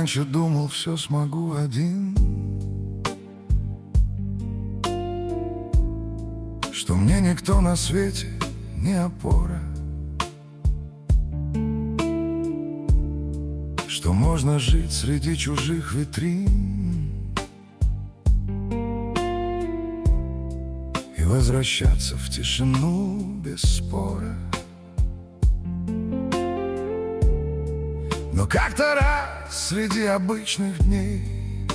раньше думал, все смогу один, что мне никто на свете не опора, что можно жить среди чужих витрин и возвращаться в тишину без спора. Но как-то раз среди обычных дней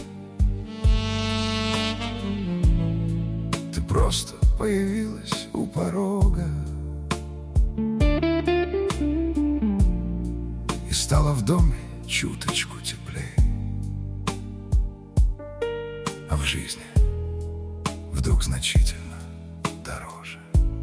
ты просто появилась у порога и стала в доме чуточку теплей, а в жизни вдруг значительно дороже.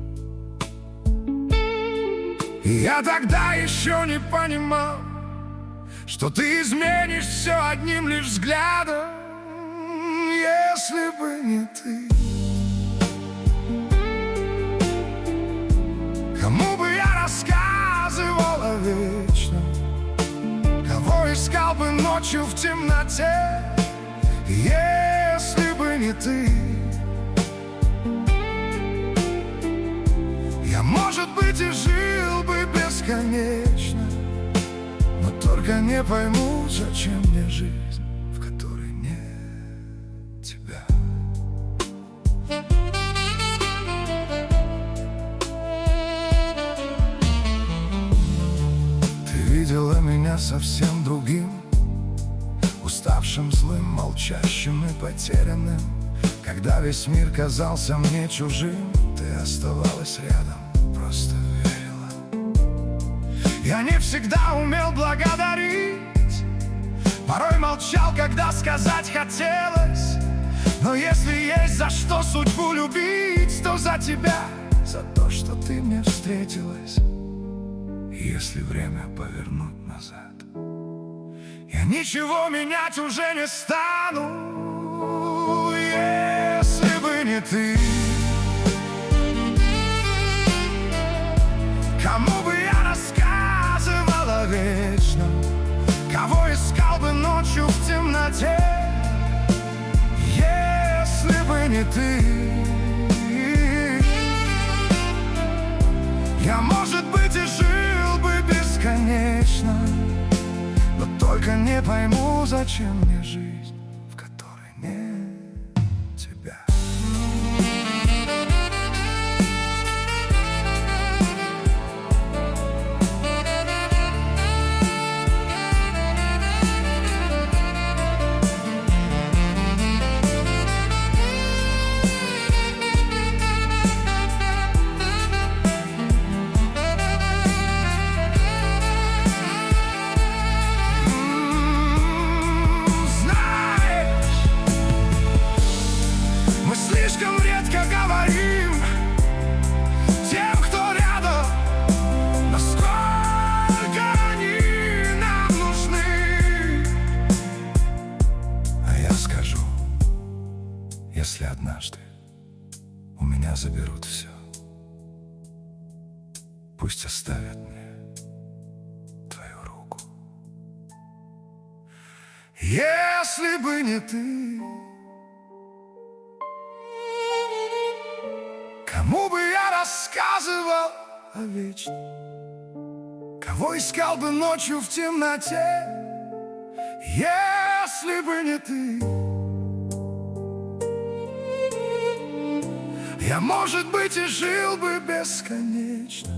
И я тогда еще не понимал, что ты изменишь все одним лишь взглядом. Если бы не ты, кому бы я рассказывал о вечном, кого искал бы ночью в темноте. Если бы не ты, я, может быть, и жил бы бесконечно, но только не пойму, зачем мне жизнь, в которой нет тебя. Ты видела меня совсем другим, уставшим, злым, молчащим и потерянным. Когда весь мир казался мне чужим, ты оставалась рядом, просто я не всегда умел благодарить, порой молчал, когда сказать хотелось. Но если есть за что судьбу любить, то за тебя, за то, что ты мне встретилась. И если время повернуть назад, я ничего менять уже не стану. Если бы не ты, кому бы я рассказывал о вечном, кого искал бы ночью в темноте. Если бы не ты, я, может быть, и жил бы бесконечно, но только не пойму, зачем мне жизнь, в которой нет тебя. Слишком редко говорим тем, кто рядом, насколько они нам нужны. А я скажу, если однажды у меня заберут все, пусть оставят мне твою руку. Если бы не ты, кому бы я рассказывал о вечном, кого искал бы ночью в темноте. Если бы не ты, я, может быть, и жил бы бесконечно,